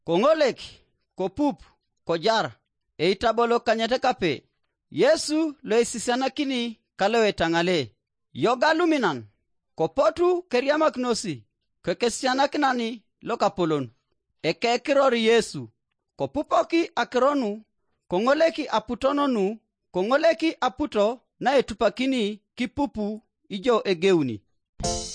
ko ng'olek, ko pup, ko jar, e itabolo kanyete kape. Yesu lo isisianakini kalowe tang'ale. Yoga luminan, ko potu keriamak nosi, ko kesianakinani lo kapolon. E kekirori Yesu, ko pupoki akironu, ko ng'oleki aputononu, ko ng'oleki aputo na etupakini kipupu ijo egeuni.